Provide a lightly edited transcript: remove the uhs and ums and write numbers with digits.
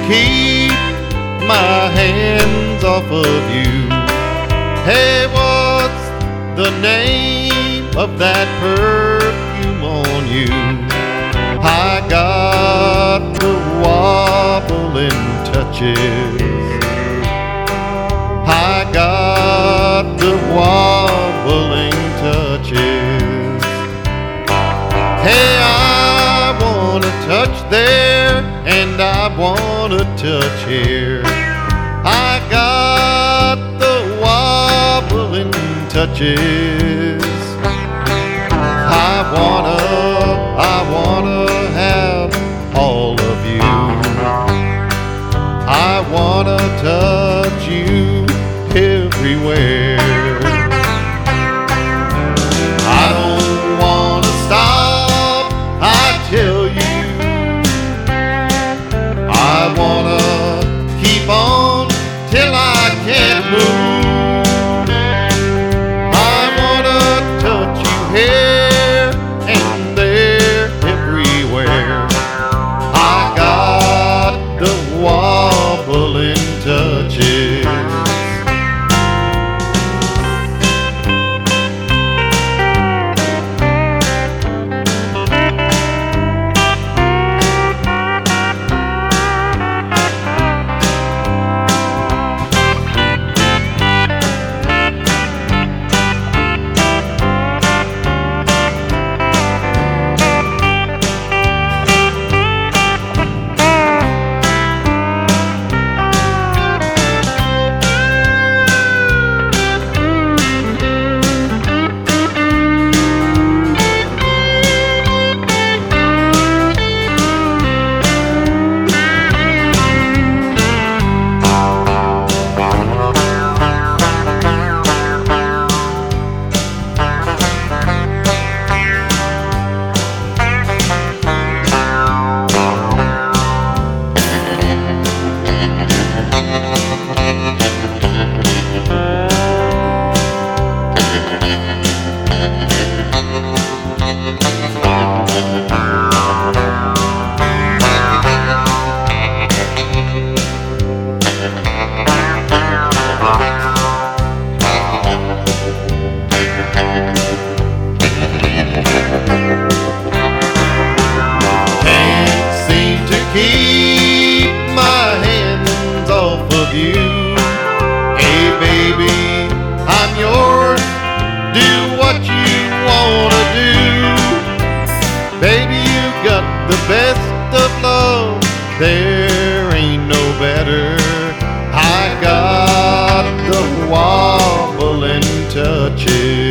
keep my hands off of you. Hey, what's the name of that perfume on you? I got the wobbling touches. I got the wobbling touches. Hey, I wanna touch there and I wanna touch here. I got the wobbling touches. I wanna have all of you. I wanna touch you everywhere. I don't wanna stop, I tell you. I wanna keep on till I can't move. I wanna touch you here and there, everywhere. I got the wobbling touches. Can't seem to keep my hands off of you. Hey baby, I'm yours, do what you wanna do. Baby, you got the best of love, there ain't no better. I got the wobbling touches.